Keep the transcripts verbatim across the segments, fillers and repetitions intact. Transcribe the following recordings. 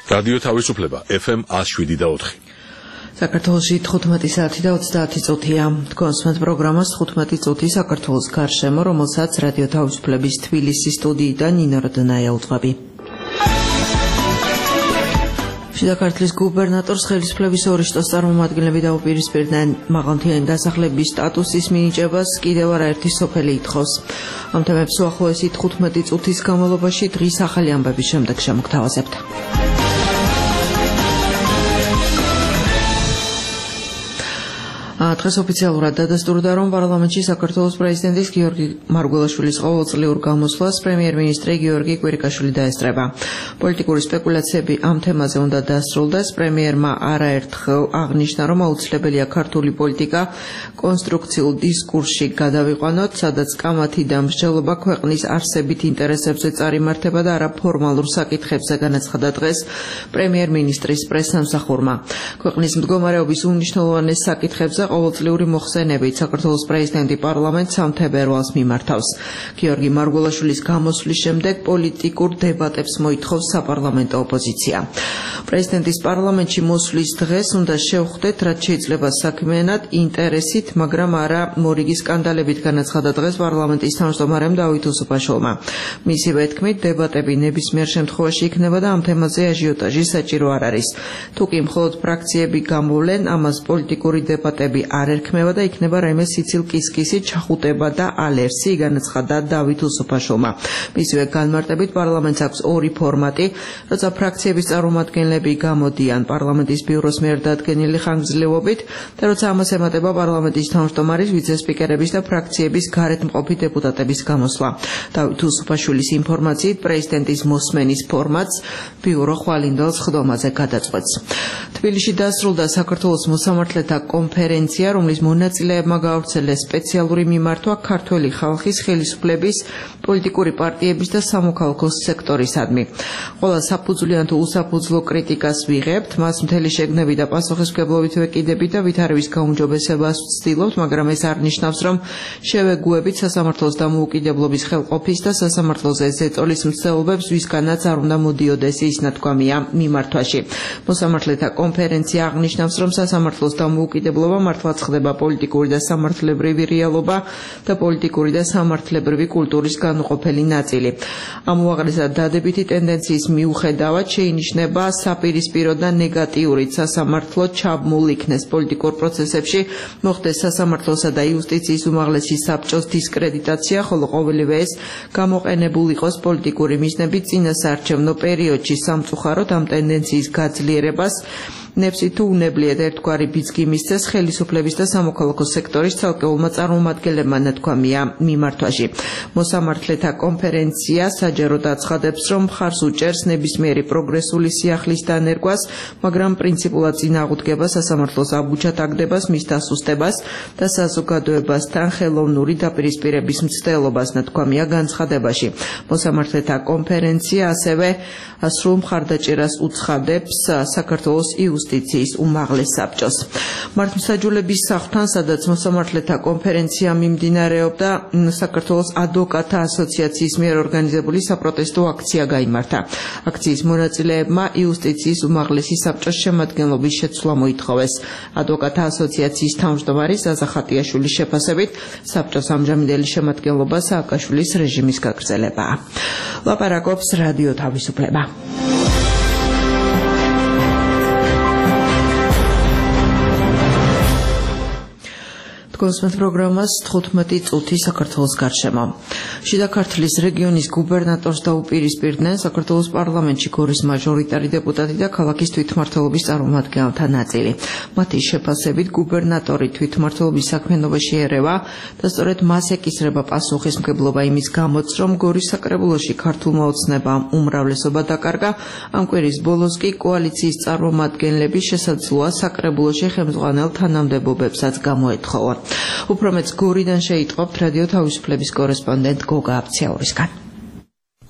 რადიო თავისუფლება ეფ ემ one oh seven და four. საქართველოში თხუთმეტი საათი და ოცდაათი წუთია. თქვენს პროგრამას თხუთმეტი წუთი საქართველოს გარშემო, რომელსაც რადიო თავისუფლების თბილისის სტუდიიდან ნინო როდონაია უძღვები. შიდა ქართლის გუბერნატორს ხელისუფლების ორი შტოს წარმომადგენლები დაუპირისპირდნენ მაღალმთიანი დასახლების სტატუსის მინიჭებას კიდევ არაერთი სოფელი ითხოვს. ამ თემებს უახლოესი თხუთმეტი წუთის განმავლობაში დღის ახალი ამბების შემდეგ შემოგთავაზებთ. დღეს ოფიციალურად დადასტურდა, რომ პარლამენტში საქართველოს პრეზიდენტის გიორგი მარგველაშვილის ყოველწლიურ გამოსვლას პრემიერ-მინისტრი გიორგი კვირიკაშვილი დაესწრება. პოლიტიკური სპეკულაციები ამ თემაზე უნდა დასრულდეს. პრემიერმა არაერთხელ აღნიშნა, რომ აუცილებელია ქართული პოლიტიკა კონსტრუქციულ დისკურსში გადავიყვანოთ, სადაც კამათი და მსჯელობა ქვეყნის არსებით ინტერესებზე წარიმართება და არა ფორმალურ საკითხებზე, განაცხადა დღეს პრემიერ-მინისტრის პრესსამსახურმა. ქვეყნის მდგომარეობის უმნიშვნელოვანეს საკითხებზე ყოველწლიური მოხსენებით საქართველოს პრეზიდენტი პარლამენტს ამ თებერვალს მიმართავს. გიორგი მარგველაშვილის გამოსვლის შემდეგ პოლიტიკურ დებატებს მოითხოვს საპარლამენტო ოპოზიცია. პრეზიდენტის პარლამენტში მოსვლის დღეს უნდა შევხვდეთ, რაც შეიძლება საქმიანად, ინტერესით, მაგრამ არა მორიგი სკანდალებით, განაცხადა დღეს პარლამენტის თავმჯდომარემ დავით უსუფაშვილმა. მისივე თქმით, დებატები ნებისმიერ შემთხვევაში იქნება და ამ თემაზე აჟიოტაჟი საჭირო არ არის. თუკი მხოლოდ ფრაქციები გამოვლენ, ამას პოლიტიკური დებატები არ ერქმევა და იქნება რაიმე სიცილ-კისკისი, ჩახუტება და ალერსი, განაცხადა დავით უსუფაშვილმა. მისივე განმარტებით, პარლამენტს აქვს ორი ფორმატი, როცა ფრაქციების წარმომადგენლები გამოდიან პარლამენტის ბიუროს მიერ დადგენილი ხანგრძლივობით და როცა ამას ემატება პარლამენტის თავმჯდომარის, ვიცე-სპიკერების და ფრაქციების გარეთმყოფი დეპუტატების გამოსვლა. დავით უსუფაშვილის ინფორმაციით, პრეზიდენტის მოსმენის ფორმატს ბიურო ხვალინდელ სხდომაზე გადაწყვეტს. თბილისში დასრულდა საქართველოს მოსამართლეთა კონფერენცია, რომლის მონაწილეებმა გაავრცელეს სპეციალური მიმართვა ქართველი ხალხის ხელისუფლების, პოლიტიკური პარტიების და სამოქალაქო სექტორისადმი. ყველა საფუძვლიან თუ უსაფუძვლო კრიტიკას ვიღებთ, მას მთელი შეგნები და პასუხისმგებლობით ვეკიდებით და ვითარების გაუმჯობესებას ვცდილობთ, მაგრამ ეს არ ნიშნავს, რომ შევეგუებით სასამართლოს დამოუკიდებლობის ხელყოფის და სასამართლოზე ზეწოლის მცდელობებს, ვისგანაც არ უნდა მოდიოდეს ის ნათქვამია მიმართვაში. მოსამართლეთა კონფერენცია აღნიშნავს, რომ სასამართლოს დამოუკიდებლობა მართლაც ხდება პოლიტიკური და სამართლებრივი რეალობა და პოლიტიკური და სამართლებრივი კულტურის განუყოფელი ნაწილი. ამ უაღრესად დადებითი ტენდენციის მიუხედავად შეინიშნება საპირისპირო და ნეგატიურით სასამართლო ჩაბმულ იქნეს პოლიტიკურ პროცესებში, მოხდეს სასამართლოსა და იუსტიციის უმაღლესი საბჭოს დისკრედიტაცია, ხოლო ყოველივე ეს გამოყენებულ იყოს პოლიტიკური მიზნებით წინასაარჩევნო პერიოდში. სამწუხაროდ ამ ტენდენციის გაძლიერებას ნებსი თუ უნებლიეთ ერთგვარი ბიძგი მისცეს ხელისუფლების და სამოქალაქო სექტორის ცალკეულმა წარმომადგენლებმა, ნათქვამია მიმართვაში. მოსამართლეთა კონფერენცია საჯაროდ აცხადებს, რომ მხარს უჭერს ნებისმიერი პროგრესული სიახლის დანერგვას, მაგრამ პრინციპულად წინააღმდეგება სასამართლოს აბუჩათაგდებას, მის დასუსტებას და საზოგადოებასთან ხელოვნური დაპირისპირების მცდელობას, ნათქვამია განცხადებაში. მოსამართლეთა კონფერენცია ასევე სრულ მხარდაჭერას უცხადებს საქართველოს იუსტიციის უმაღლეს საბჭოს. მართლმსაჯულების სახლთან, სადაც მოსამართლეთა კონფერენცია მიმდინარეობდა, საქართველოს ადვოკატთა ასოციაციის მიერ ორგანიზებული საპროტესტო აქცია გაიმართა. აქციის მონაწილეებმა იუსტიციის უმაღლესი საბჭოს შემადგენლობის შეცვლა მოითხოვეს. ადვოკატთა ასოციაციის თავმჯდომარე ზაზა ხატიაშვილის შეფასებით, საბჭოს ამჟამინდელი შემადგენლობა სააკაშვილის რეჟიმის გაგრძელებაა. ლაპარაკობს რადიო თავისუფლება. კონსმეთ პროგრამას თხუთმეტი წუთი საქართველოს გარშემო. შიდა ქართლის რეგიონის გუბერნატორს დაუპირისპირდნენ საქართველოს პარლამენტში გორის მაჟორიტარი დეპუტატი და ქალაქის თვითმმართველობის წარმომადგენელთა ნაწილი. მათი შეფასებით, გუბერნატორი თვითმმართველობის საქმიანობაში ერევა და სწორედ მას ეკისრება პასუხისმგებლობა იმის გამოც, რომ გორის საკრებულოში ქართულმა ოცნებამ უმრავლესობა დაკარგა. ამ კვირის ბოლოს კი კოალიციის წარმომადგენლები შესაძლოა საკრებულოში ხელმძღვანელ თანამდებობებსაც გამოეთხოვონ. უფრო მეც გორიდან შეიტყობთ რადიო თავისუფლების კორესპონდენტ გოგა აფციაურისგან.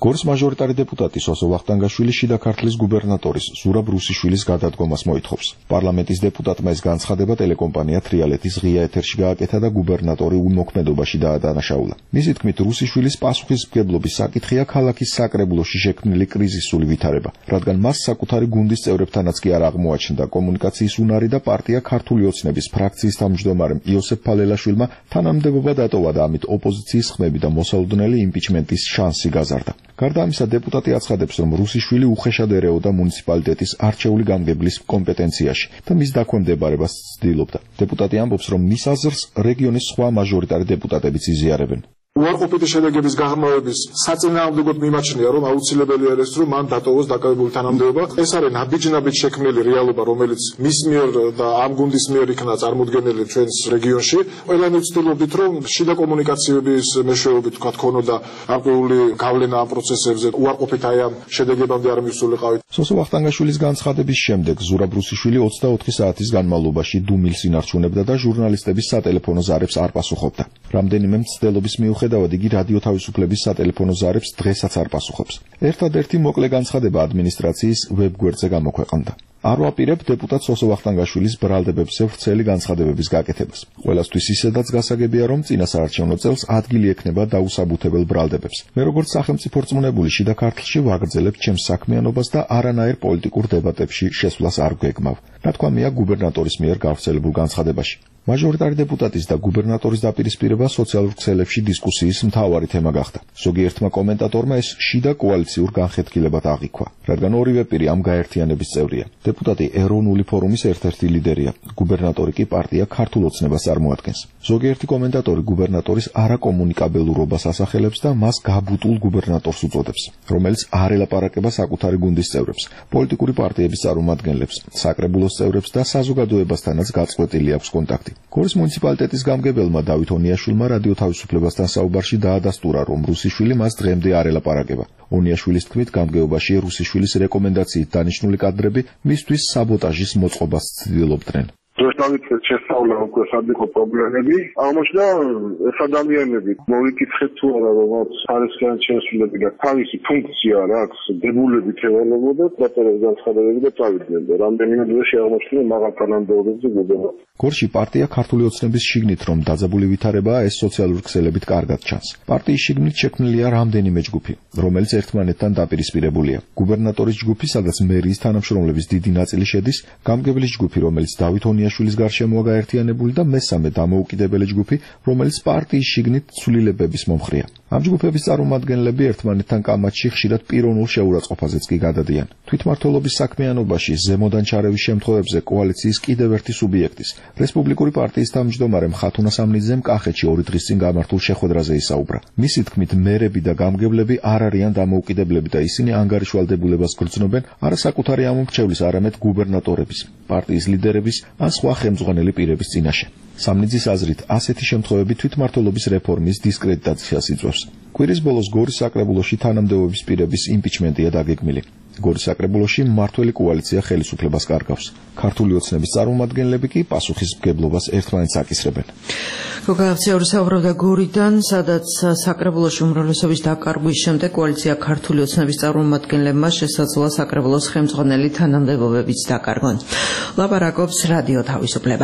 გორის მაჟორიტარი დეპუტატი სოსო ვახტანგაშვილი შიდა ქართლის გუბერნატორის ზურაბ რუსიშვილის გადადგომას მოითხოვს. პარლამენტის დეპუტატმა ეს განცხადება ტელეკომპანია თრიალეთის ღია ეთერში გააკეთა და გუბერნატორი უმოქმედობაში დაადანაშაულა. მისი თქმით, რუსიშვილის პასუხისმგებლობის საკითხია ქალაქის საკრებულოში შექმნილი კრიზისული ვითარება, რადგან მას საკუთარი გუნდის წევრებთანაც კი არ აღმოაჩნდა კომუნიკაციის უნარი და პარტია ქართული ოცნების ფრაქციის თავმჯდომარემ იოსებ ფალელაშვილმა თანამდებობა დატოვა და ამით ოპოზიციის ხმები და მოსალოდნელი იმპიჩმენტის შანსი გაზარდა. გარდა ამისა, დეპუტატი აცხადებს, რომ რუსიშვილი უხეშად ერეოდა მუნიციპალიტეტის არჩეული გამგებლის კომპეტენციაში და მის დაქვემდებარებას ცდილობდა. დეპუტატი ამბობს, რომ მის აზრს რეგიონის სხვა მაჟორიტარი დეპუტატებიც იზიარებენ. უარყოფითი შედეგების გაღრმავების საწინააღმდეგოდ მიმაჩნია, რომ აუცილებელი არის, რომ მან დატოვოს დაკავებული თანამდებობა. ეს არის ნაბიჯ-ნაბიჯ შექმნილი რეალობა, რომელიც მის მიერ და ამ გუნდის მიერ იქნა წარმოდგენილი ჩვენს რეგიონში. ყველანი ვცდილობდით, რომ შიდა კომუნიკაციების მეშვეობით თქვა ქონოდა გარკვეული გავლენა ამ პროცესებზე, უარყოფით აი ამ შედეგებამდე არ მივსულიყავით. სოსო ვახტანგაშვილის განცხადების შემდეგ ზურაბ რუსიშვილი ოცდაოთხი საათის განმავლობაში დუმილს ინარჩუნებდა და ჟურნალისტების სატელეფონო ზარებს არ პასუხობდა. რამდენიმე მცდელობის მიუხედავად იგი რადიო თავისუფლების სატელეფონო ზარებს დღესაც არ პასუხობს. ერთადერთი მოკლე განცხადება ადმინისტრაციის ვებგვერდზე გამოქვეყნდა. არ ვაპირებ დეპუტატ სოსო ვახტანგაშვილის ბრალდებებზე ვრცელი განცხადებების გაკეთებას. ყველასთვის ისედაც გასაგებია, რომ წინა საარჩევნო წელს ადგილი ექნება დაუსაბუთებელ ბრალდებებს. მე როგორც სახელმწიფო რწმუნებული შიდა ქართლში ვაგრძელებ ჩემს საქმიანობას და არანაირ პოლიტიკურ დებატებში შესვლას არ გვეგმავ. ნათქვამია გუბერნატორის მიერ გავრცელებულ განცხადებაში. მაჟორიტარი დეპუტატის და გუბერნატორის დაპირისპირება სოციალურ ქსელებში დისკუსიის მთავარი თემა გახდა. ზოგიერთმა კომენტატორმა ეს შიდა კოალიციურ განხეთქილებად აღიქვა, რადგან ორივე პირი ამ გაერთიანების წევრია. დეპუტატი ეროვნული ფორუმის ერთ-ერთი ლიდერია, გუბერნატორი კი პარტია ქართულ ოცნებას წარმოადგენს. ზოგიერთი კომენტატორი გუბერნატორის არაკომუნიკაბელურობას ასახელებს და მას გაბუტულ გუბერნატორს უწოდებს, რომელიც არ ელაპარაკება საკუთარი გუნდის წევრებს, პოლიტიკური პარტიების წარმომადგენლებს, საკრებულოს წევრებს და საზოგადოებასთანაც გაწყვეტილი აქვს კონტაქტი. გორის მუნიციპალიტეტის გამგებელმა დავით ონიაშვილმა რადიო თავისუფლებასთან საუბარში დაადასტურა, რომ რუსიშვილი მას დღემდე არ ელაპარაკება. ონიაშვილის თქმით, გამგეობაში რუსიშვილის რეკომენდაციით დანიშნული კადრები მისთვის საბოტაჟის მოწყობას ცდილობდნენ. დროშდავით შესწავლა უკვე სად იყო პრობლემები. აღმოჩნდა ეს ადამიანები მოიკითხეთ თუ არა, რომ ხარისხიან შესრულები და თავისი ფუნქცია რა აქვს, დებულებით ევალებოდათ, დაწერეს განცხადებები და წავიდნენ და რამდენიმე დღეში აღმოჩნდა მაღალ თანამდებობებზე გუბერნატორი. გორში პარტია ქართული ოცნების შიგნით რომ დაძაბული ვითარებაა, ეს სოციალური ქსელებით კარგად ჩანს. პარტიის შიგნით შექმნილია რამდენიმე ჯგუფი, რომელიც ერთმანეთთან დაპირისპირებულია. გუბერნატორის ჯგუფი, სადაც მერიის თანამშრომლების დიდი ნაწილი შედის, გამგებლის ჯგუფი, რომელიც დავით ონიაშვილის გარშემოა გაერთიანებული და მესამე დამოუკიდებელი ჯგუფი, რომელიც პარტიის შიგნით ცვლილებების მომხრეა. ამ ჯგუფების წარმომადგენლები ერთმანეთთან კამათში ხშირად პიროვნულ შეურაცხყოფაზეც კი გადადიან. თვითმმართველობის საქმიანობაში ზემოდან ჩარევის შემთხვევებზე კოალიციის კიდევ ერთი სუბიექტის, რესპუბლიკური პარტიის თავმჯდომარე ხათუნა სამნიძემ კახეთში ორი დღის წინ გამართულ შეხვედრაზე ისაუბრა. მისი თქმით, მერები და გამგებლები არ არიან დამოუკიდებლები და ისინი ანგარიშვალდებულებას გრძნობენ არა საკუთარი ამომრჩევლის, არამედ გუბერნატორების, პარტიის ლიდერების ან სხვა ხელმძღვანელი პირების წინაშე. სამნიძის აზრით, ასეთი შემთხვევები თვითმმართველობის რეფორმის დისკრედიტაციას იწვევს. კვირის ბოლოს გორის საკრებულოში თანამდებობის პირების იმპიჩმენტია დაგეგმილი. გორის საკრებულოში მმართველი კოალიცია ხელისუფლებას კარგავს. ქართული ოცნების წარმომადგენლები კი პასუხისმგებლობას ერთმანეთს აკისრებენ. გოგავციური საუბრობდა გორიდან, სადაც საკრებულოში უმრავლესობის დაკარგვის შემდეგ კოალიცია ქართული ოცნების წარმომადგენლებმა შესაძლოა საკრებულოს ხელმძღვანელი თანამდებობებიც დაკარგონ. ლაპარაკობს რადიო თავისუფლება.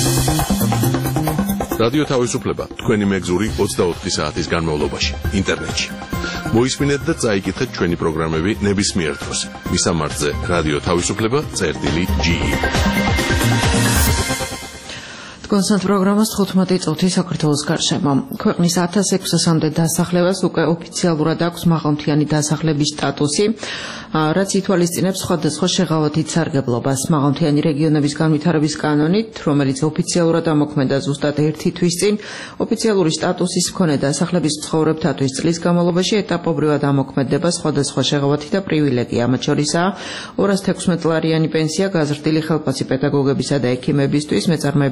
რადიო თავისუფლება თქვენი მეგზური ოცდაოთხი საათის განმავლობაში ინტერნეტში. მოისმინეთ და წაიკითხეთ ჩვენი პროგრამები ნებისმიერ დროს. მისამართზე რადიო თავისუფლება წერტილი ჯი. კონსერტ პროგრამას თხუთმეტი წუთი საქართველოს გარშემო. ქვეყნის ათას ექვსასამდე დასახლებას უკვე ოფიციალურად აქვს მაღალმთიანი დასახლების სტატუსი, რაც ითვალისწინებს სხვადასხვა შეღავათით სარგებლობას. მაღალმთიანი რეგიონების განვითარების კანონით, რომელიც ოფიციალურად ამოქმედა ზუსტად ერთი თვის წინ, ოფიციალური სტატუსის მქონე დასახლების მცხოვრებთათვის წლის განმავლობაში ეტაპობრივად ამოქმედება სხვადასხვა შეღავათი და პრივილეგია, მათ შორისაა ორასი თექვსმეტი ლარიანი პენსია, გაზრდილი ხელფასი პედაგოგებისა და ექიმებისთვის, მეწარმეების გათავისუფლება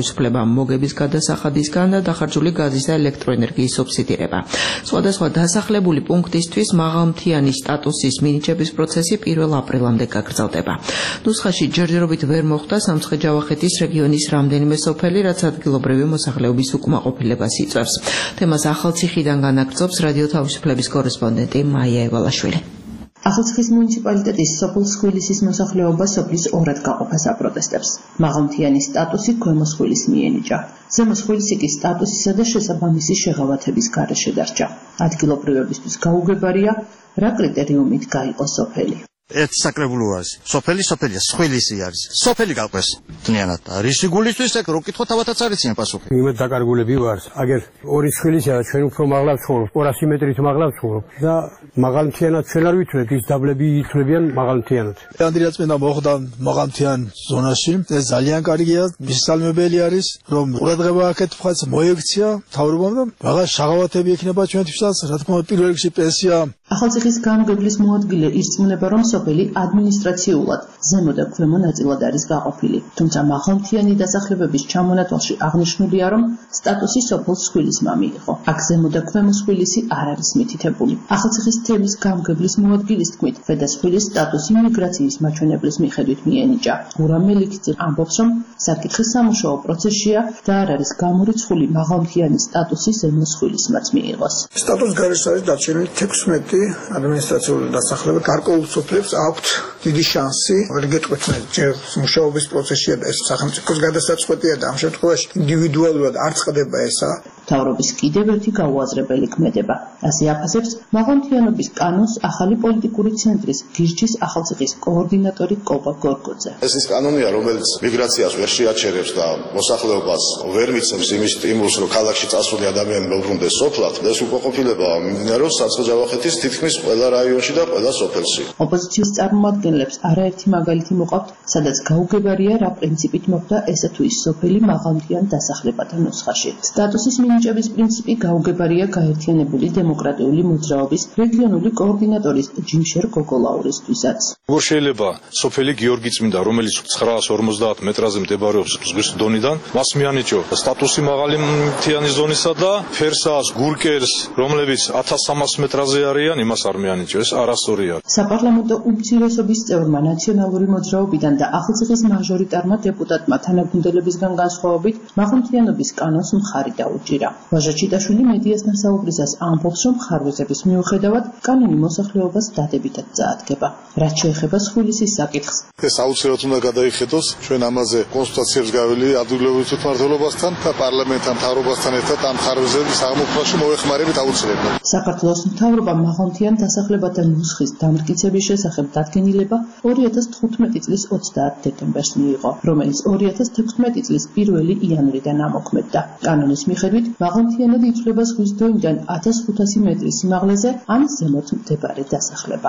თავისუფლება მოგების გადასახადისგან და დახარჯული გაზის და ელექტროენერგიის სუბსიდირება. სხვადასხვა დასახლებული პუნქტისთვის მაღალმთიანი სტატუსის მინიჭების პროცესი პირველ აპრილამდე გაგრძელდება. ნუსხაში ჯერჯერობით ვერ მოხვდა სამცხე-ჯავახეთის რეგიონის რამდენიმე სოფელი, რაც ადგილობრივი მოსახლეობის უკმაყოფილებას იწვევს. თემას ახალციხიდან განაგრძობს რადიო თავისუფლების კორესპონდენტი მაია ევალაშვილი. ახალციხის მუნიციპალიტეტის სოფელ სხვილისის მოსახლეობა სოფლის ორად გაყოფას აპროტესტებს. მაღალმთიანი სტატუსი ქვემო სხვილის მიენიჭა. ზემო სხვილისი კი სტატუსისა და შესაბამისი შეღავათების გარეშე დარჩა. ადგილობრივებისთვის გაუგებარია, რა კრიტერიუმით გაიყო სოფელი. ერთ საკრებულო არის. სოფელი სოფელია, სხვილისი არის. სოფელი გაყვეს. თნიანად. რისი გულისთვის ეგ რო კითხო თავათაც არიციან პასუხი. იმედ დაკარგულები ვართ. აგერ ორი სხვილისია, ჩვენ უფრო მაღლა ვცხოვრობ, ორასი მეტრით მაღლა ვცხოვრობ და მაღალმთიანად ჩვენ არ ვითვლეთ, ის დაბლები ითვლებიან მაღალმთიანად. ანდრიაწმინდა მოხდა მაღალმთიან ზონაში. ეს ძალიან კარგია, მისალმებელი არის, რომ ყურადღება აქეთ მხარს მოექცია მთავრობამ და რაღაც შაღავათები ექნება ჩვენთვისაც, რა თქმა უნდა, პირველ რიგში პენსია. ახალციხის გამგებლის მოადგილე ირწმუნება, რომ სოფელი ადმინისტრაციულად ზემო და ქვემო ნაწილად არის გაყოფილი. თუმცა მაღალმთიანი დასახლებების ჩამონათვალში აღნიშნულია, რომ სტატუსი სოფელ სხვილისმა მიიღო. აქ ზემო და ქვემო სხვილისი არ არის მითითებული. ახალციხის თემის გამგებლის მოადგილის თქმით, ფედასხვილის სტატუსი მიგრაციის მაჩვენებლის მიხედვით მიენიჭა. გურამ მელიქიძე ამბობს, რომ საკითხი სამუშაო პროცესშია და არ არის გამორიცხული მაღალმთიანი სტატუსი ზემო სხვილისმაც მიიღოს. სტატუს გარეშე არის დარჩენილი თექვსმეტი ადმინისტრაციული დასახლება. გარკვეულ სოფლებს აქვთ დიდი შანსი. ვერ გეტყვით მე ჯერ მუშაობის პროცესია და ეს სახელმწიფოს გადასაწყვეტია და ამ შემთხვევაში ინდივიდუალურად არ წყდება ესა. მთავრობის კიდევ ერთი გაუაზრებელი ქმედება. ასე აფასებს მაღალმთიანობის კანონს ახალი პოლიტიკური ცენტრის გირჩის ახალციხის კოორდინატორი კობა გორგოძე. ეს ის კანონია, რომელიც მიგრაციას ვერ შეაჩერებს და მოსახლეობას ვერ მიცემს იმის სტიმულს, რომ ქალაქში წასული ადამიანი მოbrunდეს სოფლად. ეს უკმაყოფილება მიმდინარეობს სამცხე-ჯავახეთის თითქმის ყველა რაიონში და ყველა სოფელში. ოპოზიციის წარმომადგენლებს არაერთი მაგალითი მოყავთ, სადაც გაუგებარია, რა პრინციპით მოხდა ესა თუ ის სოფელი მაღალმთიან დასახლებათა ნუსხაში. სტატუსის მინიჭების პრინციპი გაუგებარია გაერთიანებული დემოკრატიული მოძრაობის რეგიონული კოორდინატორის ჯიმშერ გოგოლაურისთვისაც. როგორ შეიძლება სოფელი გიორგიწმინდა, რომელიც ცხრაას ორმოცდაათ მეტრაზე მდებარეობს ზღვის დონიდან, მას მიანიჭო სტატუსი მაღალი მთიანი ზონისა და ფერსას, გურკერს, რომლებიც ათას სამას მეტრაზე არიან, იმას არ მიანიჭო. ეს არასწორია. საპარლამენტო უმცირესობის წევრმა ნაციონალური მოძრაობიდან და ახალციხის მაჟორიტარმა დეპუტატმა თანაგუნდელებისგან განსხვავებით მაღალმთიანობის კანონს მხარი დაუჭირა. ვაჟა ჩიტაშვილი მედიას ნასაუბრისას ამბობს, რომ ხარვეზების მიუხედავად კანონი მოსახლეობას დადებითად წაადგება. რაც შეეხება სხვილისის საკითხს. ეს აუცილებლად უნდა გადაიხედოს. ჩვენ ამაზე კონსულტაციებს გაველი ადგილობრივ თვითმმართველობასთან და პარლამენტთან, მთავრობასთან ერთად ამ ხარვეზების აღმოფხვრაში მოეხმარებით აუცილებლად. საქართველოს მთავრობამ მაღალმთიან დასახლებათა ნუსხის დამტკიცების შესახებ დადგენილება ორი ათას თხუთმეტი წლის ოცდაათ დეკემბერს მიიღო, რომელიც ორი ათას თექვსმეტი წლის პირველი იანვრიდან ამოქმედდა. კანონის მიხედვით მაღალმთიანად ითვლება ზღვის დონიდან ათას ხუთასი მეტრის სიმაღლეზე ან ზემოთ მდებარე დასახლება.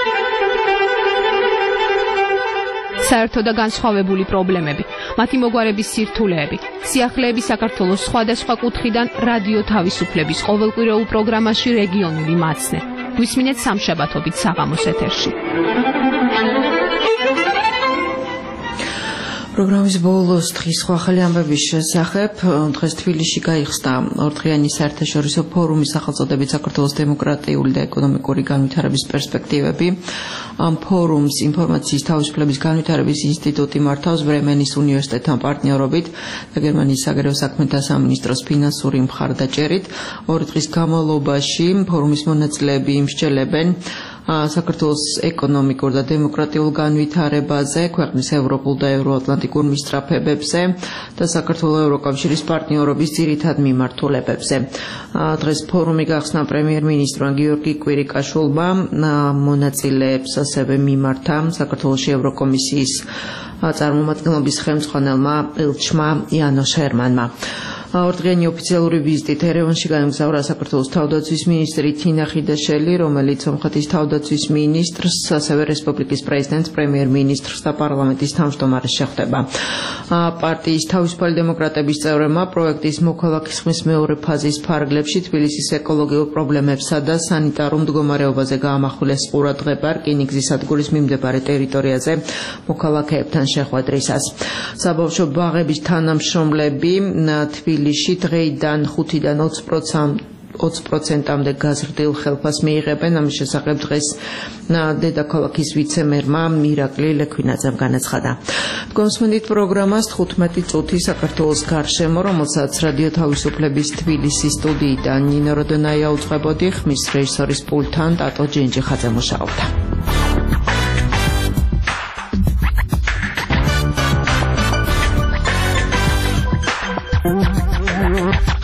საერთო და განსხვავებული პრობლემები, მათი მოგვარების სირთულეები, სიახლეები საქართველოს სხვადასხვა კუთხიდან რადიო თავისუფლების ყოველკვირეულ პროგრამაში რეგიონული მაცნე. გვისმინეთ სამშაბათობით საღამოს ეთერში. პროგრამის ბოლოს დღის სხვა ახალი ამბების შესახებ დღეს თბილისში გაიხსნა ორდღიანი საერთაშორისო ფორუმის სახელწოდებით საქართველოს დემოკრატიული და ეკონომიკური განვითარების პერსპექტივები. ამ ფორუმს ინფორმაციის თავისუფლების განვითარების ინსტიტუტი მართავს ბრემენის უნივერსიტეტთან პარტნიორობით და გერმანიის საგარეო საქმეთა სამინისტროს ფინანსური მხარდაჭერით. ორი დღის განმავლობაში ფორუმის მონაწილეები იმსჯელებენ საქართველოს ეკონომიკურ და დემოკრატიულ განვითარებაზე, ქვეყნის ევროპულ და ევროატლანტიკურ მისწრაფებებზე და საქართველოს ევროკავშირის პარტნიორობის ძირითად მიმართულებებზე. დღეს ფორუმი გახსნა პრემიერ-მინისტრმა გიორგი კვირიკაშვილმა, მონაწილეებს ასევე მიმართა საქართველოს ევროკომისიის წარმომადგენლობის ხელმძღვანელმა ელჩმა იანოშ ჰერმანმა. ორდღიანი ოფიციალური ვიზიტით ერევანში განაგზავრა საქართველოს თავდაცვის მინისტრი თინა ხიდაშელი, რომელიც სომხეთის თავდაცვის მინისტრს, ასევე რესპუბლიკის პრეზიდენტს, პრემიერ-მინისტრს და პარლამენტის თავმჯდომარეს შეხვდება. პარტიის თავისუფალი დემოკრატების წევრებმა პროექტის მოქალაქის მეორე ფაზის ფარგლებში თბილისის ეკოლოგიურ პრობლემებსა და სანიტარულ მდგომარეობაზე გაამახვილეს ყურადღება რკინიგზის სადგურის მიმდებარე ტერიტორიაზე მოქალაქეებთან შეხვედრისას. საბავშვო ბაღების თანამშრომლები თბილისში დღეიდან ხუთიდან ოცი პროცენტამდე გაზრდილ ხელფას მიიღებენ. ამის შესახებ დღეს დედაქალაქის ვიცე-მერმა მირაკლი ლექვინაძემ განაცხადა. დგომსმენით პროგრამას თხუთმეტი წუთი საქართველოს გარშემო, რომელსაც რადიო თავისუფლების თბილისის სტუდიიდან ნინო როდონაია უძღვებოდი, ხმის რეჟისორის პულტთან ტატო ჯინჯიხაძე მუშაობდა.